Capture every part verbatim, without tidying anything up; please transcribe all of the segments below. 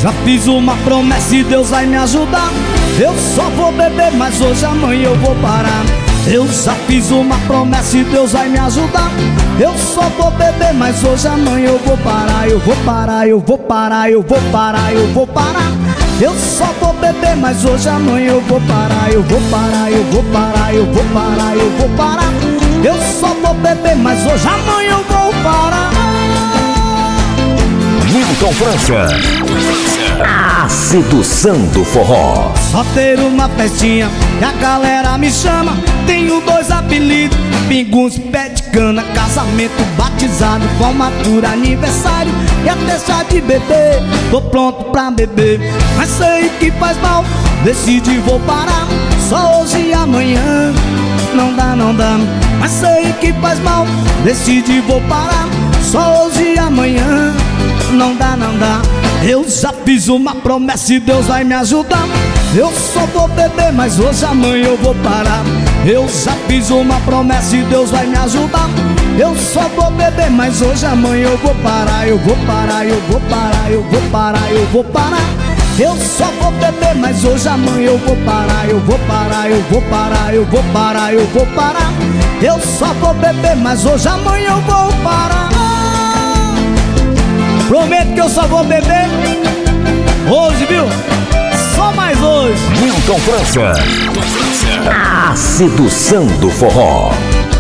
Já fiz uma promessa e Deus vai me ajudar. Eu só vou beber, mas hoje amanhã eu vou parar. Eu já fiz uma promessa e Deus vai me ajudar. Eu só vou beber, mas hoje amanhã eu vou parar. Eu vou parar, eu vou parar, eu vou parar, eu vou parar. Eu só vou beber, mas hoje amanhã eu vou parar. Eu vou parar, eu vou parar, eu vou parar, eu vou parar. Eu só vou beber, mas hoje amanhã eu vou parar. Milton França, a sedução do forró. Só ter uma festinha que a galera me chama. Tenho dois apelidos, pinguns, pé de cana. Casamento, batizado, formatura, aniversário e até chá de bebê. Tô pronto pra beber, mas sei que faz mal. Decidi vou parar, só hoje e amanhã. Não dá, não dá, mas sei que faz mal. Decidi vou parar, só hoje e amanhã. Não dá, não dá. Eu já fiz uma promessa e Deus vai me ajudar. Eu só vou beber, mas hoje amanhã eu vou parar. Eu já fiz uma promessa e Deus vai me ajudar. Eu só vou beber, mas hoje amanhã eu vou parar. Eu vou parar, eu vou parar, eu vou parar, eu vou parar. Eu só vou beber, mas hoje amanhã eu vou parar. Eu vou parar, eu vou parar, eu vou parar, eu vou parar. Eu só vou beber, mas hoje amanhã eu vou parar. Prometo que eu só vou beber hoje, viu? Só mais hoje. Milton França, a sedução do forró.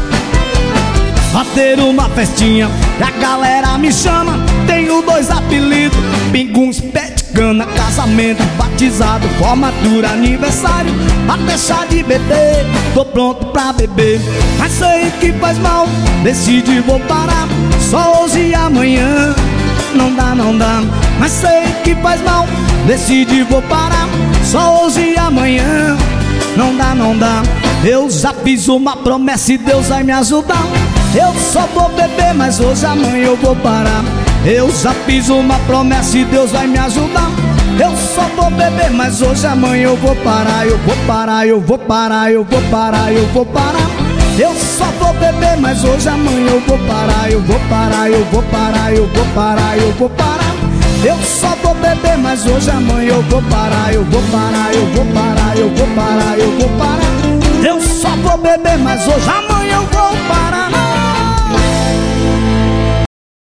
A ter uma festinha que a galera me chama. Tenho dois apelidos, pinguns, pé de cana. Casamento, batizado, formatura, aniversário até chá de bebê. Tô pronto pra beber, mas sei que faz mal. Decidi vou parar, só hoje e amanhã. Não dá, não dá, mas sei que faz mal. Decidi vou parar, só hoje e amanhã. Não dá, não dá. Eu já fiz uma promessa e Deus vai me ajudar. Eu só vou beber, mas hoje amanhã eu vou parar. Eu já fiz uma promessa e Deus vai me ajudar. Eu só vou beber, mas hoje amanhã eu vou parar. Eu vou parar, eu vou parar, eu vou parar, eu vou parar. Eu só vou beber, mas hoje amanhã eu vou parar. Eu vou parar, eu vou parar, eu vou parar, eu vou parar. Eu só vou beber, mas hoje amanhã eu vou parar. Eu vou parar, eu vou parar, eu vou parar, eu vou parar. Eu só vou beber, mas hoje amanhã eu vou parar.